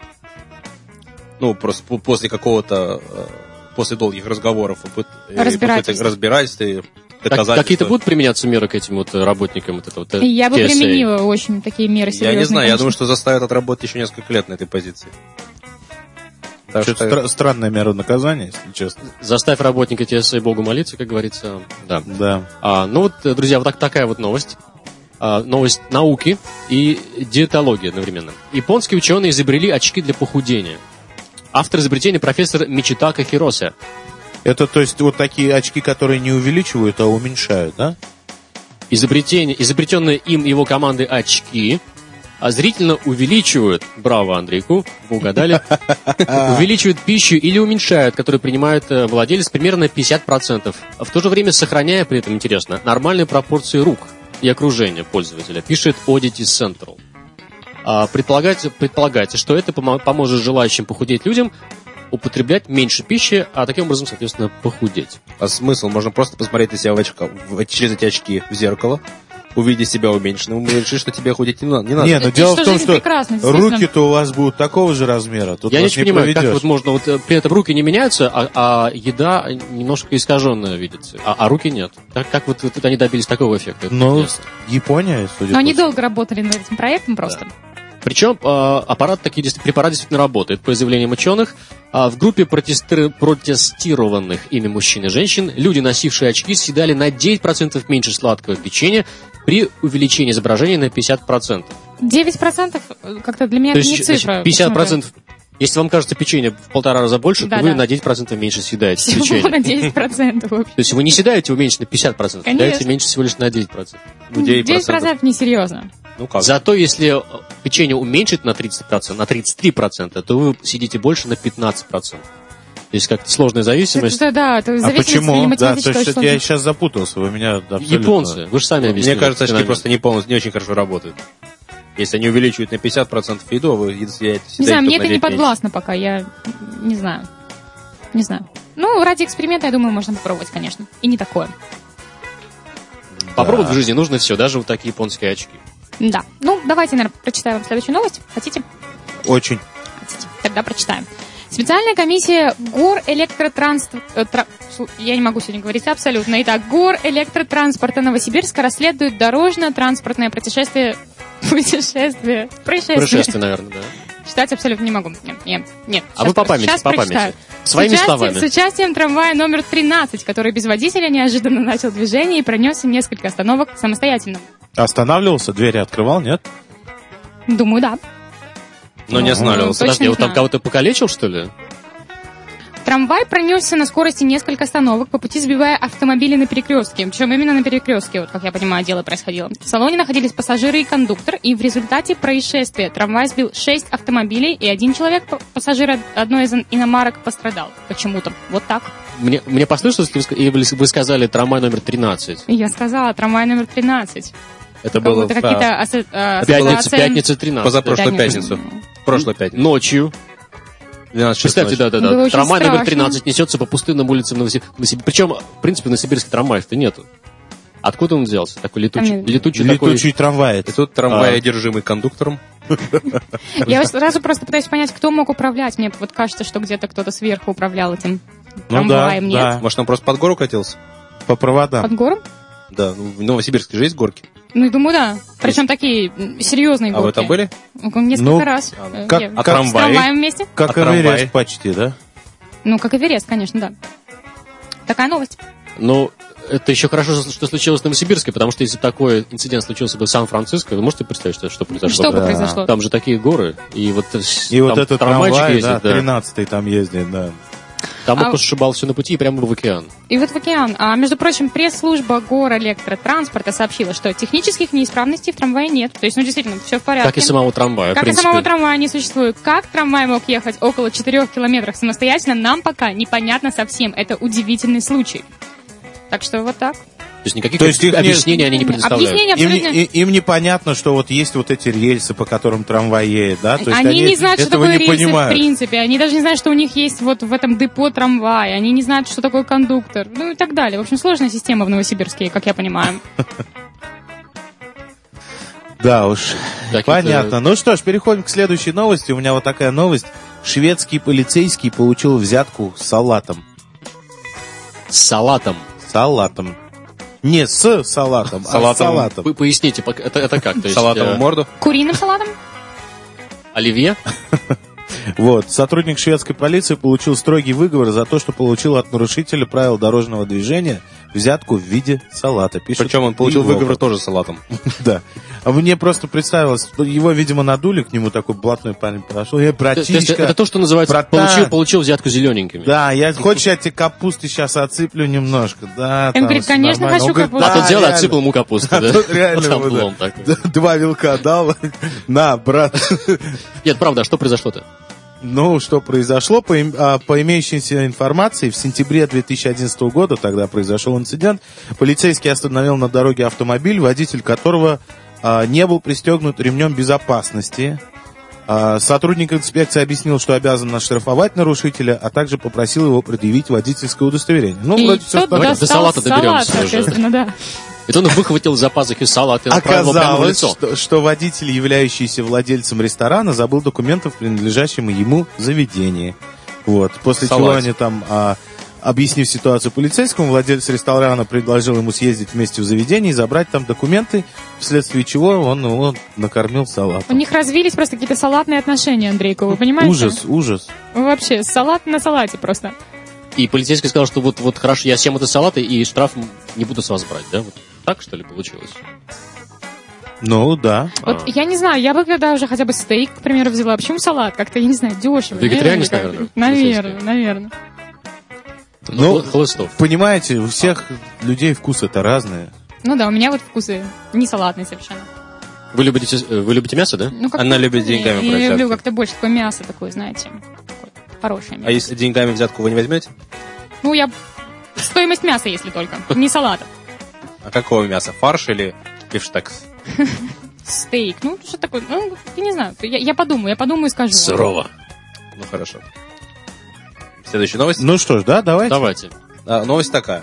Ну, просто после какого-то... После долгих разговоров, Разбирательств. разбирательств и доказательств. Какие-то будут применяться меры к этим вот работникам вот этого Я бы TSA? применила очень такие меры серьезные. Я не знаю, я конечно. думаю, что заставят отработать еще несколько лет на этой позиции. Так Что-то что- странная мера наказания, если честно. Заставь работника TSA Богу молиться, как говорится. Да. Да. Ну вот, друзья, вот такая вот новость. Новость науки и диетологии одновременно. Японские ученые изобрели очки для похудения. Автор изобретения профессор Мичитака Хиросе. Это, то есть, вот такие очки, которые не увеличивают, а уменьшают, да? Изобретенные им и его командой очки зрительно увеличивают, браво, Андрейку, вы угадали, увеличивают пищу или уменьшают, которую принимает владелец, примерно 50%. В то же время сохраняя при этом, интересно, нормальные пропорции рук и окружения пользователя, пишет Oddity Central. Предполагается, что это поможет желающим похудеть людям употреблять меньше пищи, а таким образом, соответственно, похудеть. А смысл? Можно просто посмотреть на себя через эти очки в зеркало, увидеть себя уменьшенным, решить, что тебе худеть не надо. Не, но И дело что в том, жизнь что прекрасна, действительно. руки-то у вас будут такого же размера. Тут Я не вас очень понимаю, как проведешь. вот можно, вот при этом руки не меняются, а еда немножко искаженная видится, а руки нет. Как вот они добились такого эффекта? Это Ну, интересно. Япония, судя Но они по всему. долго работали над этим проектом просто. Причем препарат действительно работает. По заявлениям ученых, в группе протестированных ими мужчин и женщин люди, носившие очки, съедали на 9% меньше сладкого печенья при увеличении изображения на 50%. 9% как-то для меня То это не есть цифра. 50%, если вам кажется печенье в 1,5 раза больше, то Да, вы да. на 9% меньше съедаете Всего печенье. на 9% вообще. То есть вы не съедаете его меньше на 50%, Конечно. съедаете меньше всего лишь на 9%. Ну, 9%. 9% несерьезно. Ну как? Зато если печенье уменьшить на 30%, на 33%, то вы съедите больше на 15%. То есть как-то сложная зависимость. Да, то А зависимость или почему? Да, математическая то есть очень я сложная. сейчас запутался, вы меня абсолютно... Японцы, вы же сами объяснили. Мне кажется, очки феномен. просто не очень хорошо работают. Если они увеличивают на 50% еду, а вы съедаете Не знаю, мне только это на не 9 меньше. подвластно пока, я не знаю. Ну, ради эксперимента, я думаю, можно попробовать, конечно. И не такое. Попробовать в жизни нужно все, даже вот такие японские очки. Да. Ну, давайте, наверное, прочитаю вам следующую новость. Хотите? Очень. Хотите. Тогда прочитаем. Специальная комиссия Я не могу сегодня говорить абсолютно. Итак, Горэлектротранспорта Новосибирска расследует дорожно-транспортное происшествие, наверное, да. Читать абсолютно не могу. Нет. А вы по памяти, прочитаю. Своими словами. С участием трамвая номер 13, который без водителя неожиданно начал движение и пронесся несколько остановок самостоятельно. Останавливался, двери открывал, нет? Думаю, да. Но не останавливался. Точно Подожди, не вот там знаю. кого-то покалечил, что ли? Трамвай пронесся на скорости несколько остановок, по пути сбивая автомобили на перекрестке. Причем именно на перекрестке, вот как я понимаю, дело происходило. В салоне находились пассажиры и кондуктор, и в результате происшествия трамвай сбил 6 автомобилей, и один человек, пассажир одной из иномарок, пострадал. Почему-то. Вот так. Мне послышалось, или вы сказали трамвай номер 13. Я сказала, трамвай номер 13. Это было Это какие-то Пятница 13. позапрошлую Пятница. пятницу. Прошлую пятницу. Ночью. 12 часов Представьте, ночи. Было да. очень Трамвай номер страшно. 13 несется по пустынным улицам Новосибирска. Причем, в принципе, в Новосибирске трамваев-то нету. Откуда он взялся? Такой летучий Летучий трамвай. И тут трамвай, одержимый кондуктором. Я вот сразу просто пытаюсь понять, кто мог управлять. Мне вот кажется, что где-то кто-то сверху управлял этим трамваем. Нет? да. Может, он просто под гору катился? По проводам. Под гором? Да, в Новосибирске же есть горки. Ну, я думаю, да. Причем такие серьезные А горки. вы там были? Несколько Ну, раз. как- Я- а С трамвай? трамваем вместе? Как А трамвай? Эверест почти, да? Ну, как Эверест, конечно, да. Такая новость. Ну, это еще хорошо, что случилось в Новосибирске, потому что если такой инцидент случился бы в Сан-Франциско, вы можете представить, что произошло? Что бы бы? произошло? Там же такие горы, и вот И вот этот трамвайчик трамвай, ездит, да, 13-й там ездит, да. Там А- он сшибал все на пути и прямо в океан. И вот в океан. А, между прочим, пресс-служба Горэлектротранспорта сообщила, что технических неисправностей в трамвае нет. То есть, ну, действительно, все в порядке. Как и самого трамвая, в Как и принципе. самого трамвая не существует. Как трамвай мог ехать около 4 километров самостоятельно, нам пока непонятно совсем. Это удивительный случай. Так что вот так. То есть никаких То есть их не- объяснений они не предоставляют. Объяснение Им, абсолютно... им непонятно, что вот есть вот эти рельсы, по которым трамвай едет, да? То есть Они не знают, что этого такое не рельсы в понимают. принципе. Они даже не знают, что у них есть вот в этом депо трамвай. Они не знают, что такое кондуктор. Ну и так далее. В общем, сложная система в Новосибирске, как я понимаю. Да уж, Так, понятно. это- Ну что ж, переходим к следующей новости. У меня вот такая новость. Шведский полицейский получил взятку с салатом. С салатом. Салатом. Не с салатом, а с Салатом. салатом. Вы поясните, это как? То есть, Салатом в морду. Куриным салатом? Оливье? Вот. Сотрудник шведской полиции получил строгий выговор за то, что получил от нарушителя правил дорожного движения взятку в виде салата. Пишет Причем он получил Европа. выговор тоже салатом. Да. А мне просто представилось, что его, видимо, надули, к нему такой блатной парень подошел. То есть Братишка. это то, что называется братан. получил взятку зелененькими. Да, хочешь, я тебе капусты сейчас отсыплю немножко? Да, Он там говорит, всё конечно, нормально. хочу Он говорит, капусту. А да, то дело реально. отсыпал ему капусту, А да? тут реально Там вот, лом да. такой. 2 вилка дал. На, брат. Нет, правда, а что произошло-то? Ну, что произошло? По имеющейся информации, в сентябре 2011 года, тогда произошел инцидент, полицейский остановил на дороге автомобиль, водитель которого не был пристегнут ремнем безопасности. Сотрудник инспекции объяснил, что обязан оштрафовать нарушителя, а также попросил его предъявить водительское удостоверение. Ну, И вроде все тот Давайте до достал салата доберемся салат, уже. соответственно, да. Это он выхватил из-за пазухи салат и направил его прямо в Оказалось, лицо. что водитель, являющийся владельцем ресторана, забыл документы в принадлежащем ему заведении. Вот. После чего Салат. они там, объяснив ситуацию полицейскому, владелец ресторана предложил ему съездить вместе в заведение и забрать там документы, вследствие чего он его накормил У салатом. них развились просто какие-то салатные отношения, Андрейко, вы понимаете? Ужас, ужас. Вообще, салат на салате просто. И полицейский сказал, что вот хорошо, я съем это салаты и штраф не буду с вас брать, да? Вот так, что ли, получилось? Ну, да. Вот я не знаю, я бы когда уже хотя бы стейк, к примеру, взяла. Почему салат? Как-то, я не знаю, дешево. Вегетарианец, нет? наверное, Наверное, наверное. Ну, Хлыстов. понимаете, у всех людей вкусы-то разные. Ну да, у меня вот вкусы не салатные совершенно. Вы любите мясо, да? Ну, как-то- Она любит деньгами Я брать люблю взятки. как-то больше такое мясо такое, знаете, такое хорошее мясо. А если деньгами взятку вы не возьмете? Ну, я... Стоимость мяса, если только, не салата. А какого мяса? Фарш или бифштекс? Стейк, ну, что такое, ну, я не знаю, я подумаю и скажу. Сурово. Ну, хорошо. Следующая новость. Ну что ж, да, давайте. Давайте. Новость такая.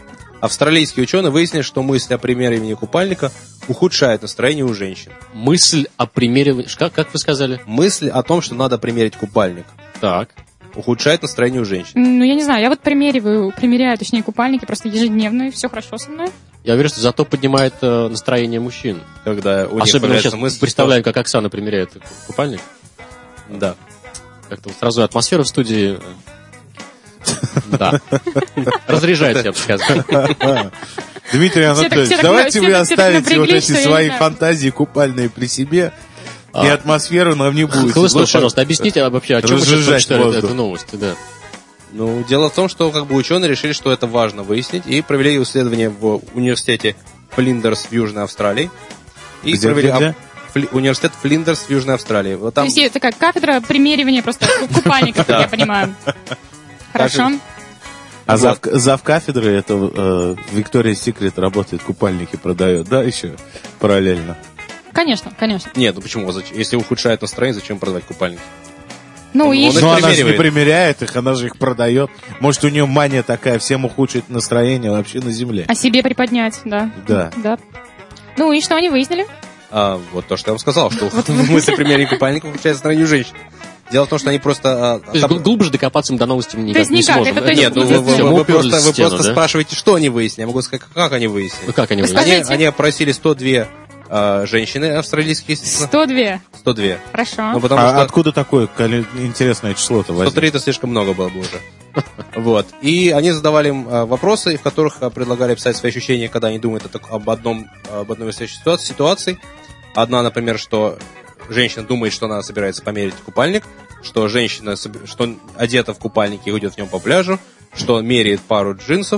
Австралийские ученые выяснили, что мысль о примеривании купальника ухудшает настроение у женщин. Мысль о примеривании... Как вы сказали? Мысль о том, что надо примерить купальник, Так. ухудшает настроение у женщин. Ну, я не знаю, я вот примеряю, точнее, купальники просто ежедневно, и все хорошо со мной. Я уверен, что зато поднимает настроение мужчин. Когда у них Особенно появляется сейчас мысль, представляем, как Оксана примеряет купальник. Да. Как-то вот сразу атмосфера в студии... Да. Разряжается, я бы сказал. Дмитрий Анатольевич, все так давайте вы все так оставите вот напряглись, эти что я свои не знаю. фантазии купальные при себе, и атмосферу нам не будет. Хлыстов, Лучше пожалуйста, объясните вообще, о чем вы сейчас разжижать прочитали воздух. эту новость. Да. Ну, дело в том, что как бы ученые решили, что это важно выяснить, и провели исследование в университете Флиндерс в Южной Австралии. И Где, провели где? университет Флиндерс в Южной Австралии. Вот там То есть такая кафедра примеривания просто купальников, как я понимаю. Хорошо. А зав кафедры это Виктория Секрет работает, купальники продает, да, еще параллельно? Конечно, конечно. Нет, ну почему? Если ухудшает настроение, зачем продавать купальники? Ну, Он и их Но она же не примеривает. примеряет их, она же их продает. Может, у нее мания такая, всем ухудшить настроение вообще на земле. о себе приподнять, да. Да. Да. Ну, и что они выяснили? Вот то, что я вам сказал, что мысль примерения купальников ухудшает настроение у женщин. Дело в том, что они просто... То есть глубже докопаться мы до новости никак есть не никак, сможем. это то есть Нет, ну Всё, мы вы уперлись в просто стену, да? спрашиваете, что они выяснили. Я могу сказать, как они выяснили. Ну как они Вы выяснили? скажите. Они опросили 102 женщины австралийские, естественно. 102. 102. Хорошо. Ну, потому А что откуда такое интересное число-то возникло? 103 это слишком много было бы уже. Вот. И они задавали им вопросы, в которых предлагали писать свои ощущения, когда они думают об одной из этих ситуаций. Одна, например, что женщина думает, что она собирается померить купальник, что женщина что одета в купальник и идет в нем по пляжу, что меряет пару джинсов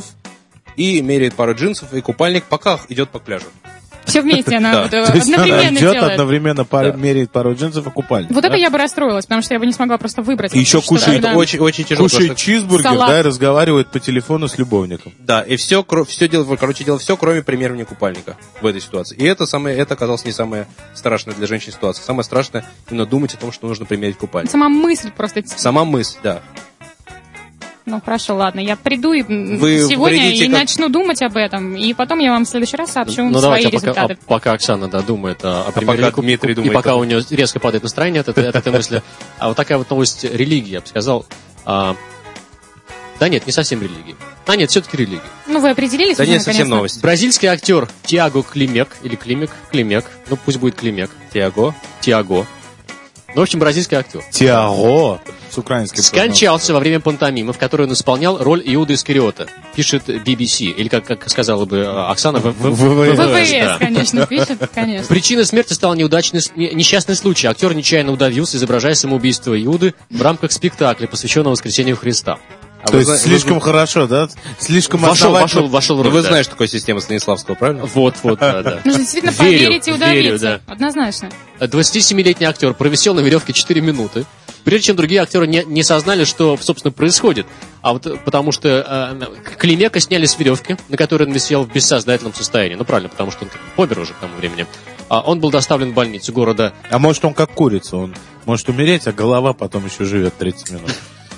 и купальник, пока идет по пляжу. Все вместе она Да. вот, То есть она одновременно идет, делает. одновременно Да. меряет пару джинсов и купальник. Вот да? это я бы расстроилась, потому что я бы не смогла просто выбрать. И еще что-то, кушает да. Очень, очень тяжело. Кушает просто- чизбургер, Салат. да, и разговаривает по телефону с любовником. Да, и все делал все, кроме примеривания купальника в этой ситуации. И это оказалось не самое страшное для женщин ситуация. Самое страшное именно думать о том, что нужно примерить купальник. Сама мысль просто... Сама мысль, да. Ну, хорошо, ладно, я приду и Вы сегодня придите и как- начну думать об этом, и потом я вам в следующий раз сообщу Ну свои давайте, результаты. пока Оксана думает о пока примерении Дмитрий и думает пока о- у нее резко падает настроение от этой мысли. А вот такая вот новость религии, я бы сказал. Да нет, не совсем религии. Нет, все-таки религия. Ну, вы определились Да уже, нет, совсем наконец-то? новость. Бразильский актер Тиаго Климек, или Климек, ну пусть будет Климек, Тиаго. Ну, в общем, бразильский актер. Тиаго. С украинским. Скончался во время пантомимы, в которой он исполнял роль Иуда Искариота, пишет BBC, или как сказала бы Оксана, ВВС. ВВС, да. конечно, пишет, конечно. Причиной смерти стал несчастный случай. Актер нечаянно удавился, изображая самоубийство Иуды в рамках спектакля, посвященного воскресению Христа. То есть слишком хорошо, да? Слишком Вошел основательно. в Ну, роль. вы да. знаете такую систему Станиславского, правильно? Вот, да. Нужно действительно Верю, поверить и удавиться. верю, Однозначно. 27-летний актер провисел на веревке 4 минуты, прежде чем другие актеры не осознали, что, собственно, происходит. А вот потому что Климека сняли с веревки, на которой он висел в бессознательном состоянии. Ну, правильно, потому что он помер уже к тому времени. Он был доставлен в больницу города. А может он как курица, он может умереть, а голова потом еще живет 30 минут.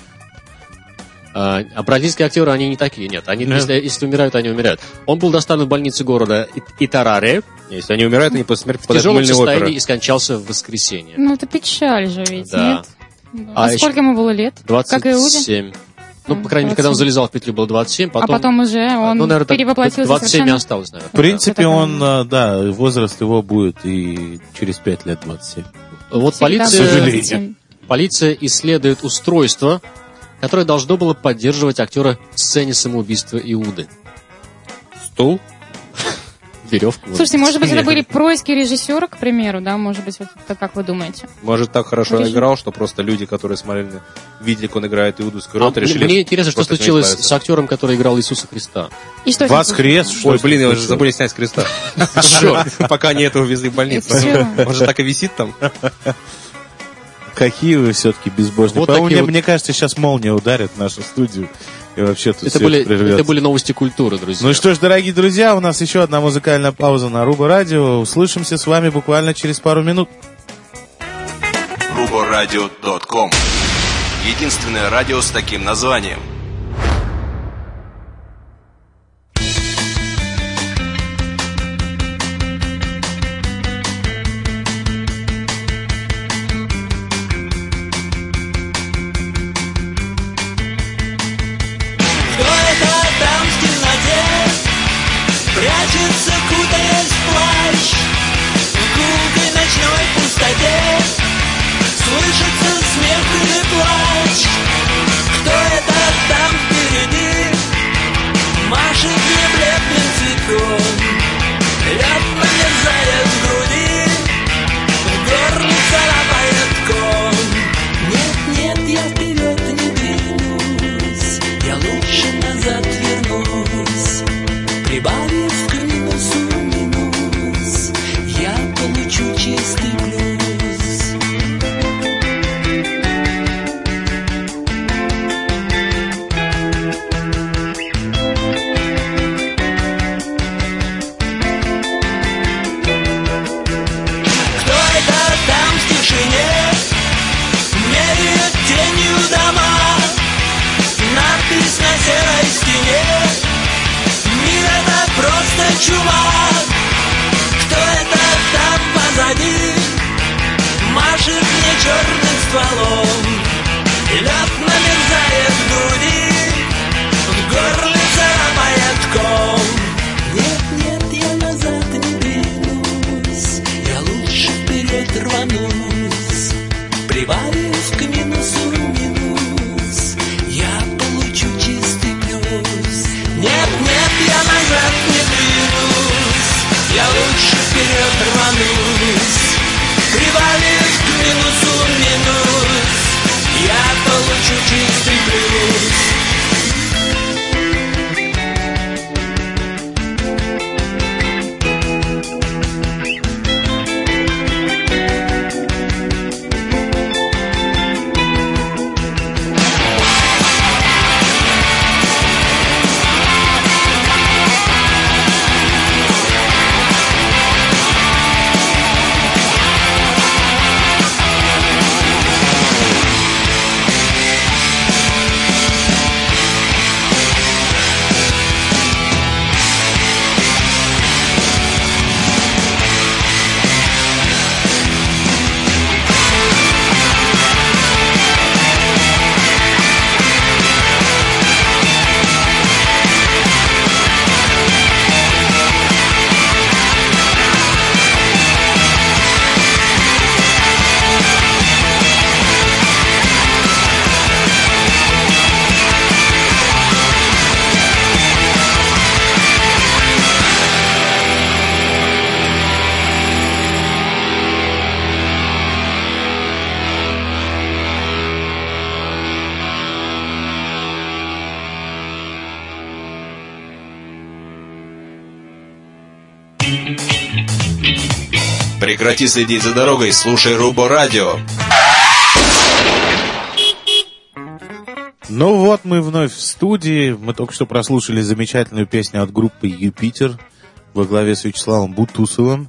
А бразильские актеры, они не такие, нет. Они, если умирают, они умирают. Он был доставлен в больницу города Итараре Если они умирают, они после смерти в попадают в тяжелом мыльные состоянии оперы. и скончался в воскресенье. Ну, это печаль же ведь, Да. нет? Да. А А сколько ему было лет? Как и Иуде? 27. Ну, по крайней мере, когда он 27. залезал в петлю, было 27, А потом уже он ну, наверное, перевоплотился 27 и совершенно... осталось, наверное. В принципе, Это он, да, возраст его будет и через 5 лет 27. Вот Всегда сожалению. было. полиция исследует устройство, которое должно было поддерживать актера в сцене самоубийства Иуды. Стул? Веревку. Слушайте, может быть, это были происки режиссера, к примеру, да? Может быть, вот как вы думаете? Может, так хорошо Режим. играл, что просто люди, которые смотрели, видели, как он играет Иуду Искариота, решили... Мне интересно, что просто от него случилось избавиться. с актером, который играл Иисуса Христа. И что с ним Воскрес, что Ой, с ним блин, его же случилось? забыли снять с креста. Черт. Пока они это увезли в больницу. Всё. Он же так и висит там. Какие вы все-таки безбожные. Вот По-моему, такие вот- мне кажется, сейчас молния ударит в нашу студию. И вообще тут Это свет прервется. были новости культуры, друзья. Ну что ж, дорогие друзья, у нас еще одна музыкальная пауза на Руба Радио. Услышимся с вами буквально через пару минут. ruboradio.com. Единственное радио с таким названием. плюс. Кто это там в тишине меряет тенью дома? Надпись на серой стене: мир — это просто чума. Кто это там позади машет мне черным стволом? Лед намерзает в груди, в горле царапает ком. Нет, нет, я назад не двинусь, я лучше вперед рванусь. Прибавив к минусу минус, я получу чистый плюс. Нет, нет, я назад не двинусь, я лучше вперед рванусь. Прибавив к минусу минус, я получу чистый плюс. Прекрати следить за дорогой, слушай Рубо Радио. Ну вот, мы вновь в студии. Мы только что прослушали замечательную песню от группы «Юпитер» во главе с Вячеславом Бутусовым.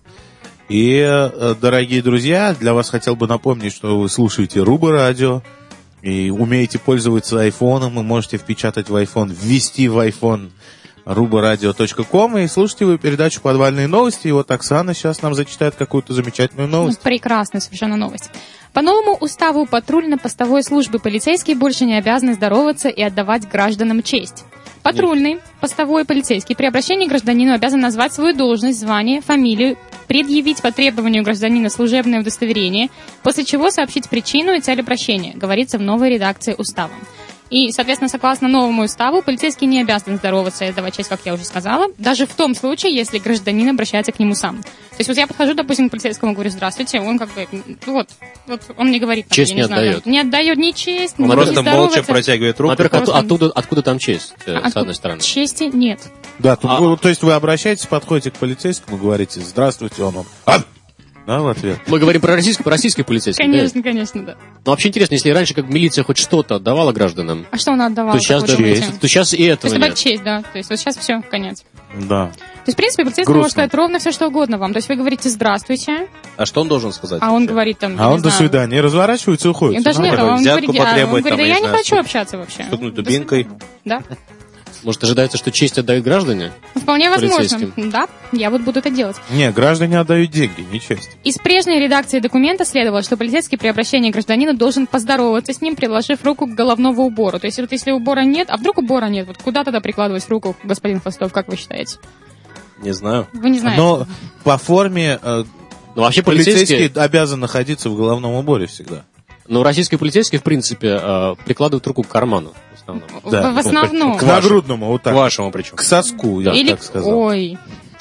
И, дорогие друзья, для вас хотел бы напомнить, что вы слушаете Рубо Радио и умеете пользоваться айфоном. Вы можете впечатать в iPhone, ввести в iPhone ruboradio.com и слушайте вы передачу «Подвальные новости». И вот Оксана сейчас нам зачитает какую-то замечательную новость. Прекрасная совершенно новость. По новому уставу патрульно-постовой службы полицейские больше не обязаны здороваться и отдавать гражданам честь. Патрульный, постовой полицейский при обращении к гражданину обязан назвать свою должность, звание, фамилию, предъявить по требованию гражданина служебное удостоверение, после чего сообщить причину и цель обращения, говорится в новой редакции устава. И, соответственно, согласно новому уставу, полицейский не обязан здороваться и отдавать честь, как я уже сказала, даже в том случае, если гражданин обращается к нему сам. То есть вот я подхожу, допустим, к полицейскому, говорю: здравствуйте, он как бы, вот он мне говорит... Там, честь не знаю, отдает. Не отдает ни честь, Он ни просто молча здороваться. протягивает руку. Во-первых, откуда там честь, с одной стороны? Чести нет. Да, то есть вы обращаетесь, подходите к полицейскому, говорите: здравствуйте, он да, в ответ. Мы говорим про российский полицейский. Конечно, конечно, да. Но вообще интересно, если раньше как милиция хоть что-то отдавала гражданам, А что она отдавала? то сейчас, как вы думаете? то сейчас и То этого есть добавить нет. честь, да. То есть вот сейчас все, конец. Да. То есть, в принципе, полицейский Грустно. может сказать ровно все, что угодно вам. То есть вы говорите «здравствуйте», А что он должен сказать? а он вообще? говорит там... А я он не до знаю, свидания, разворачивается и уходит. Даже нет, он взятку говорит, потребовать, там, да я я не не знаю, хочу общаться вообще. Стукнуть До дубинкой. свидания. Да. Может, ожидается, что честь отдают граждане? Вполне возможно. Полицейским. Да, я вот буду это делать. Не, граждане отдают деньги, не честь. Из прежней редакции документа следовало, что полицейский при обращении к гражданину должен поздороваться с ним, приложив руку к головному убору. То есть вот если убора нет, а вдруг убора нет, вот куда тогда прикладывать руку, господин Хвостов, как вы считаете? Не знаю. Вы не знаете. Но по форме Ну, вообще полицейский полицейские... обязан находиться в головном уборе всегда. Ну, российские полицейские, в принципе, прикладывают руку к карману. В основном. Да. В основном. К нагрудному, вот К так. вашему причем. К соску, я бы Или... так сказал. Ой.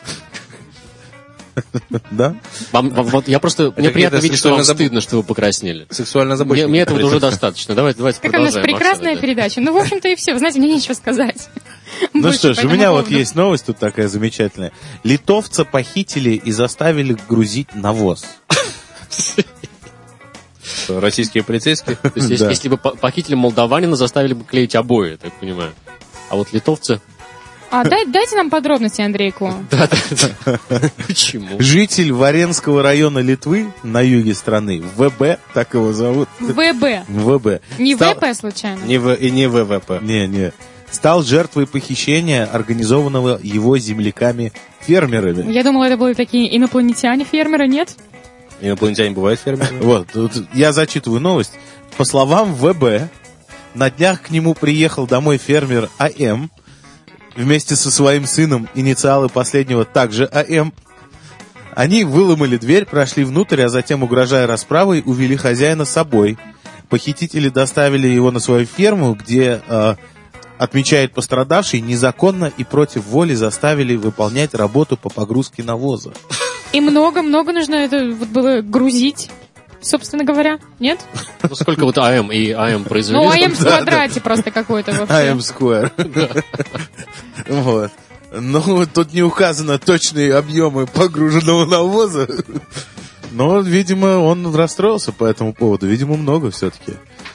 Да? Вот я просто... Мне Это приятно где-то видеть, что вам сексуально стыдно, что вы покраснели. Сексуально озабоченный. Мне этого уже достаточно. Давайте Какая у нас продолжаем. прекрасная Оксана, да. передача. Ну, в общем-то, и все. Вы знаете, мне нечего сказать. Ну Больше что ж, по у этому меня вот поводу. есть новость тут такая замечательная. Литовца похитили и заставили грузить навоз. Российские полицейские. То есть, если бы похитили молдаванина, заставили бы клеить обои, я так понимаю. А вот литовцы... Дайте нам подробности, Андрейку. Да. Почему? Житель Варенского района Литвы на юге страны, ВБ, так его зовут. ВБ. ВБ. Не Стал- ВП случайно? И не ВВП. Не. Стал жертвой похищения, организованного его земляками-фермерами. Я думала, это были такие инопланетяне-фермеры, нет? Инопланетяне бывают фермерами? Вот, тут я зачитываю новость. По словам ВБ, на днях к нему приехал домой фермер АМ вместе со своим сыном, инициалы последнего также АМ. Они выломали дверь, прошли внутрь, а затем, угрожая расправой, увели хозяина с собой. Похитители доставили его на свою ферму, где, отмечает пострадавший, незаконно и против воли заставили выполнять работу по погрузке навоза. И много-много нужно это вот было грузить, собственно говоря, нет? Ну, сколько вот АМ и АМ произвели? Ну, АМ в квадрате просто какой-то вообще. АМ Square. Вот. Ну, тут не указано точные объемы погруженного навоза. Но, видимо, он расстроился по этому поводу. Видимо, много все-таки.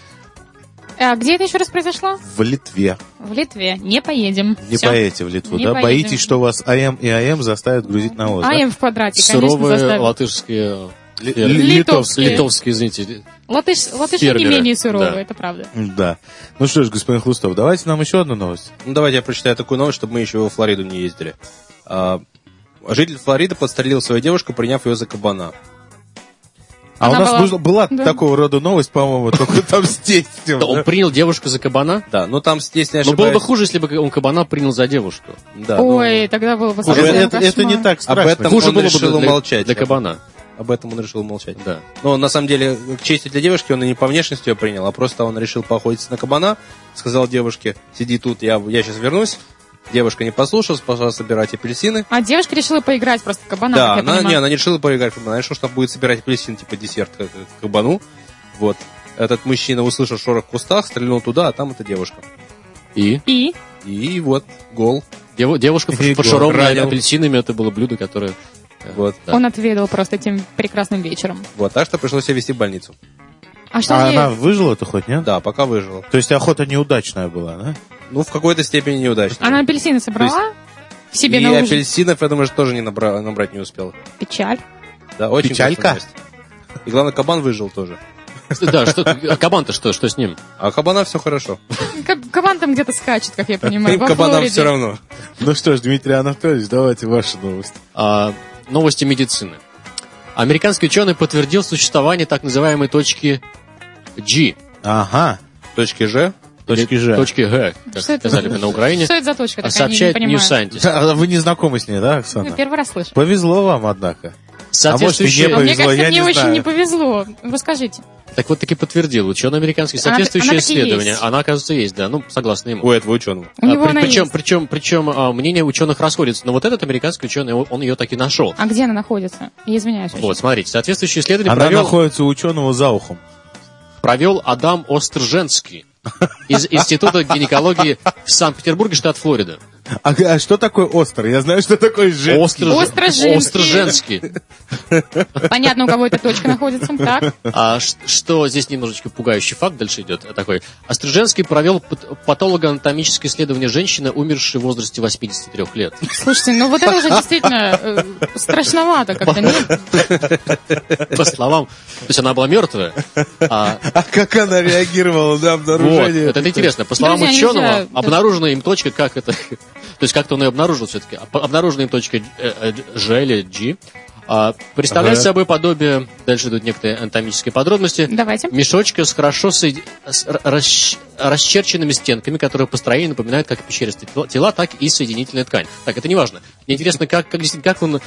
А где это еще раз произошло? В Литве. В Литве. Не поедем. Не Всё. поедете в Литву, Не да? поедем. Боитесь, что вас АМ и АМ заставят грузить навоз, да? АМ в квадрате, конечно, Суровые заставят. латышские... Литовские. Литовские, извините. Латыши не фермеры. менее суровые, Да. это правда. Да. Ну что ж, господин Хлустов, давайте нам еще одну новость. Ну, давайте я прочитаю такую новость, чтобы мы еще во Флориду не ездили. Житель Флориды подстрелил свою девушку, приняв ее за кабана. А Она у нас была да. такого рода новость, по-моему, только там с тестем. Да, он принял девушку за кабана? Да, но там, если не Но было бы ошибаюсь... хуже, если бы он кабана принял за девушку. Да, ну, Ой, тогда было бы Это, совсем это не кошмар. так страшно. об этом Хуже он было бы решил для умолчать. для кабана. Об этом он решил умолчать. Да. Но на самом деле, к чести для девушки, он и не по внешности ее принял, а просто он решил поохотиться на кабана, сказал девушке: сиди тут, я сейчас вернусь. Девушка не послушалась, пошла собирать апельсины. А девушка решила поиграть просто в кабана, Да, как я понимаю. она не решила поиграть в кабана, она решила, что она будет собирать апельсин, типа десерт к кабану. Вот. Этот мужчина услышал шорох в кустах, стрельнул туда, а там эта девушка. И И вот, гол. девушка И фаршированная ранил. апельсинами, это было блюдо, которое... Вот. Да. Он отведал просто этим прекрасным вечером. Вот, так что пришлось ее везти в больницу. А что А мне... она выжила-то хоть, нет? Да, пока выжила. То есть охота неудачная была, да? Ну, в какой-то степени неудачно. Она апельсины собрала себе И на ужин? апельсинов, я думаю, что тоже набрать не успела. Печаль. Да, очень Печалька. вкусная новость. И главное, кабан выжил тоже. Да, а кабан-то что с ним? А кабана все хорошо. Кабан там где-то скачет, как я понимаю, во Кабанам Флориде. все равно. Ну что ж, Дмитрий Анатольевич, давайте вашу новость. Новости медицины. Американский ученый подтвердил существование так называемой точки G. Ага, Точки Ж. точки Ж. Точки Г, как Что это сказали за- бы на Украине. Что это за точка такая? Сообщает Не New понимаю. Scientist. А вы не знакомы с ней, да, Ну, Оксана? первый раз слышу. Повезло вам, однако. Соответствующее... не А мне повезло, кажется, я мне не очень знаю. не повезло. Вы скажите. Так вот таки подтвердил. Ученый американский. Она Соответствующее таки исследование. есть. Она, оказывается, есть, да. Ну, согласно ему. У этого ученого. У него она есть. Причем мнения ученых расходятся. Но вот этот американский ученый, он ее таки нашел. А где она находится? Я извиняюсь. очень. Вот, смотрите. Соответствующее исследование Она находится у ученого за ухом. провел Адам Острженский из Института гинекологии в Санкт-Петербурге, штат Флорида. А что такое остр? Я знаю, что такое женский. Остроженский. Остроженский. Понятно, у кого эта точка находится. Так. Что здесь немножечко пугающий факт дальше идет. Такой. Остроженский провел патологоанатомическое исследование женщины, умершей в возрасте 83 лет. Слушайте, ну вот это уже действительно страшновато как-то, нет? По словам... То есть она была мертвая. А как она реагировала на Вот, обнаружение? это интересно. По словам Друзья, ученого, нельзя- обнаружена им точка, как это... То есть как-то он ее обнаружил все-таки. Обнаружена им точка G или G. Представляет собой подобие, дальше идут некоторые анатомические подробности, Давайте. мешочка с хорошо расчерченными стенками, которые по строению напоминают как пещеристые тела, так и соединительная ткань. Так, это не важно. Мне интересно, как он...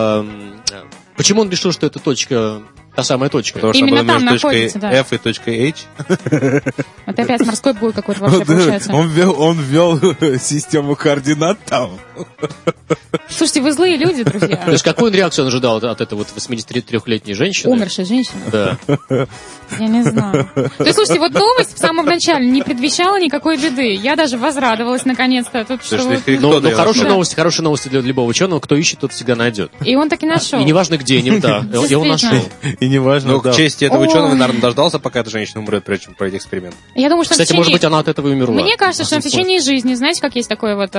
Почему он решил, что это точка... Та самая точка. Потому что Именно она там между точкой находится, да. F и точкой H. Это опять морской бой какой-то вообще получается. Он ввел систему координат там. Слушайте, вы злые люди, То друзья. есть какую он реакцию он ожидал от этой вот 83-летней женщины? Умершая женщина. Да. Я не знаю. То есть, слушайте, вот новость в самом начале не предвещала никакой беды. Я даже возрадовалась наконец-то. Тут, что Слушай, вот- ты- Ну, Кто дает хорошие основу? новости для любого ученого. Кто ищет, тот всегда найдет. И он таки нашел. И неважно где, да. И он нашел. И неважно, Ну, да. к чести этого Ой. ученого, наверное, дождался, пока эта женщина умрет, прежде чем пройти эксперимент. Я думаю, что Кстати, в течение... может быть, она от этого и умерла. Мне кажется, что в течение жизни, знаете, как есть такое вот...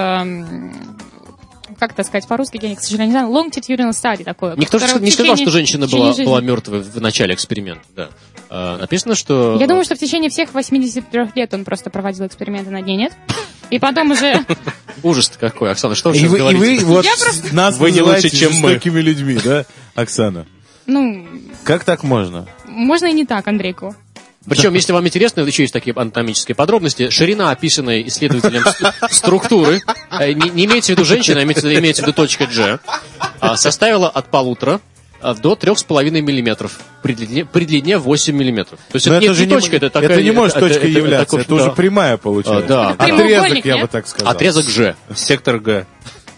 как это сказать по-русски, я, к сожалению, не знаю, longitudinal study такое. Никто же которое не в сказал, течение- что женщина в течение была жизни. мертвой в начале эксперимента. Да. Написано, что... Я думаю, что в течение всех 83 лет он просто проводил эксперименты над ней, нет? И потом уже... Ужас-то какой, Оксана, что вы И сейчас вы говорите? вот Я просто- нас Вы не называете лучше, чем мы. жестокими людьми, да, Оксана? Ну, Как так можно? можно и не так, Андрейку. Причем, если вам интересно, еще есть такие анатомические подробности. Ширина, описанная исследователем структуры, не имеется в виду женщина, а имеется в виду точка G, составила от 1,5 до 3,5 миллиметров при длине 8 миллиметров. То есть Но это это же не точка, это такая... это не может точкой это являться, такой, это уже прямая получается. да. Это Отрезок, прямоугольник, я нет? бы так сказал. Отрезок G. Сектор Г.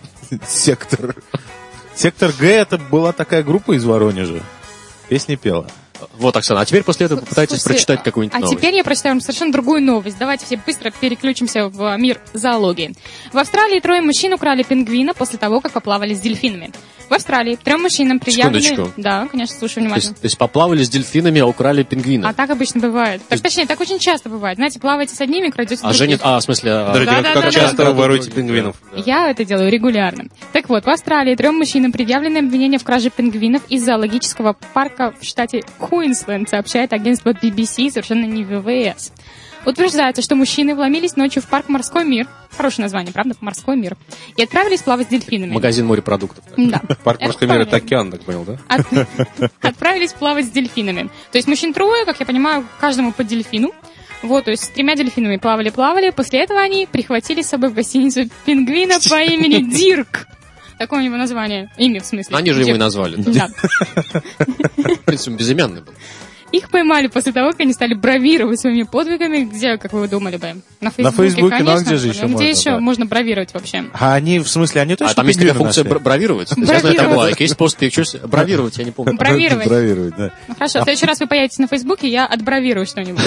Сектор. Сектор Г это была такая группа из Воронежа. Песни пела. Вот, Оксана, а теперь после этого попытайтесь Слушайте, прочитать какую-нибудь А новость. теперь я прочитаю вам совершенно другую новость. Давайте все быстро переключимся в мир зоологии. В Австралии 3 мужчин украли пингвина после того, как поплавали с дельфинами. В Австралии 3 мужчинам предъявлены... Секундочку. Да, конечно, слушаю То внимательно. есть поплавали с дельфинами, а украли пингвина. А так обычно бывает. Так, точнее, так очень часто бывает. Знаете, плаваете с одними, крадете А других. женят... А, в смысле... Подождите, Да, как да, часто да. вы воруете пингвинов? Я это делаю регулярно. Так вот, в Австралии 3 мужчинам предъявлены обвинения в краже пингвинов из зоологического парка в штате Куинсленд, сообщает агентство BBC, совершенно не ВВС. Утверждается, что мужчины вломились ночью в парк «Морской мир». Хорошее название, правда? «Морской мир». И отправились плавать с дельфинами. Магазин морепродуктов. Да. Парк «Морской мир» — это Отправились. океан, так понял, да? Отправились плавать с дельфинами. То есть мужчин 3, как я понимаю, каждому по дельфину. Вот, то есть с 3 дельфинами плавали. После этого они прихватили с собой в гостиницу пингвина по имени Дирк. Такое у него название. Имя, в смысле. Они же его и Дирк. назвали. Да. Да. В принципе, безымянный был. Их поймали после того, как они стали бравировать своими подвигами. Где, как вы думали бы? На Фейсбуке, ну, а конечно. где же еще Где можно, еще да. можно бравировать вообще? А они, в смысле, они точно А там есть такая пингвина функция нашли? бравировать? Я знаю, там Бравировать. лайк, есть пост pictures. Бравировать, я не помню. Бравировать. Бравировать, да. Ну, хорошо, в следующий раз вы появитесь на Фейсбуке, я отбравирую что-нибудь.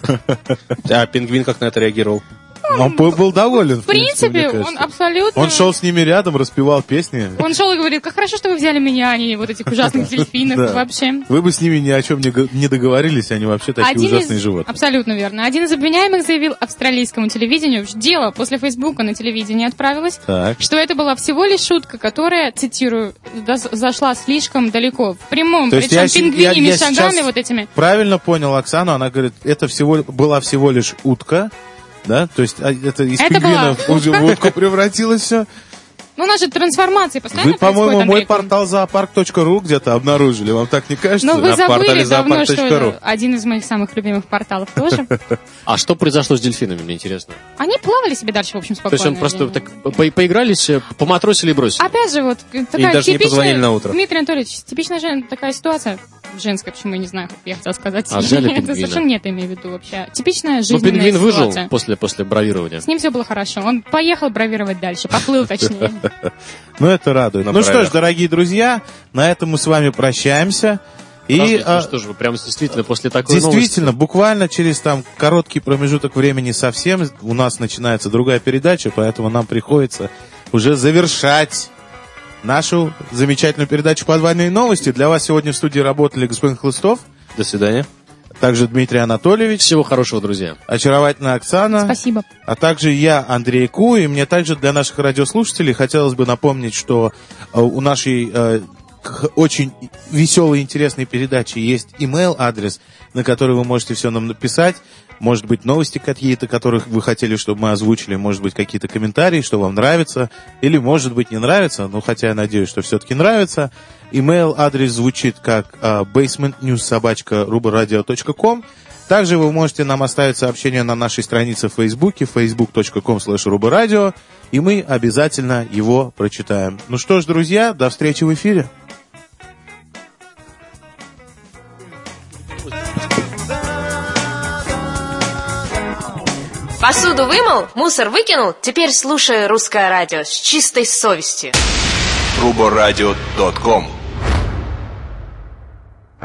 А пингвин как на это реагировал? Он был доволен. В принципе, мне он кажется. абсолютно... Он шел с ними рядом, распевал песни. Он шел и говорил, как хорошо, что вы взяли меня, а не вот этих ужасных дельфинов Да. вообще. Вы бы с ними ни о чем не договорились, они вообще такие ужасные животные. Абсолютно верно. Один из обвиняемых заявил австралийскому телевидению, что дело после Фейсбука на телевидение отправилось, Так. что это была всего лишь шутка, которая, цитирую, зашла слишком далеко. В прямом, То есть причем я щ- пингвиньими я шагами сейчас вот этими. Правильно понял Оксану, она говорит, это была всего лишь утка, да? То есть это из Это пингвина была в утку превратилось все. Ну, у нас же трансформации постоянно Вы, по-моему, происходят, мой Андрей. портал зоопарк.ру где-то обнаружили, вам так не кажется? Ну, вы На портале забыли давно, что зоопарк.ру. это один из моих самых любимых порталов тоже. А что произошло с дельфинами, мне интересно? Они плавали себе дальше, в общем, То спокойно. есть он просто так поигрались, поматросили и бросили? Опять же, вот такая даже не типичная... позвонили на утро. Дмитрий Анатольевич, типичная такая ситуация женская, почему я не знаю, как я хотела сказать. А взяли Это пингвина. совершенно не это имею в виду вообще. Типичная Ну, жизненная пингвин выжил ситуация. после бравирования. С ним все было хорошо. Он поехал бравировать дальше, поплыл точнее. Ну, это радует. На Ну что ж, правильно. дорогие друзья, на этом мы с вами прощаемся. И Здравствуйте, ну что же, вы прямо действительно после такой действительно, буквально через там короткий промежуток времени совсем у нас начинается другая передача, поэтому нам приходится уже завершать нашу замечательную передачу «Подвальные новости». Для вас сегодня в студии работали господин Хлыстов, До свидания. также Дмитрий Анатольевич, Всего хорошего, друзья. очаровательная Оксана, Спасибо. а также я, Андрей Ку. И мне также для наших радиослушателей хотелось бы напомнить, что у нашей очень веселой и интересной передачи есть email-адрес, на который вы можете все нам написать. Может быть, новости какие-то, которых вы хотели, чтобы мы озвучили, может быть, какие-то комментарии, что вам нравится, или, может быть, не нравится, но хотя я надеюсь, что все-таки нравится. Email-адрес звучит как basementnews@ruboradio.com. Также вы можете нам оставить сообщение на нашей странице в Фейсбуке, facebook.com/ruboradio, и мы обязательно его прочитаем. Ну что ж, друзья, до встречи в эфире. Посуду вымыл, мусор выкинул, теперь слушай русское радио с чистой совестью. ruboradio.com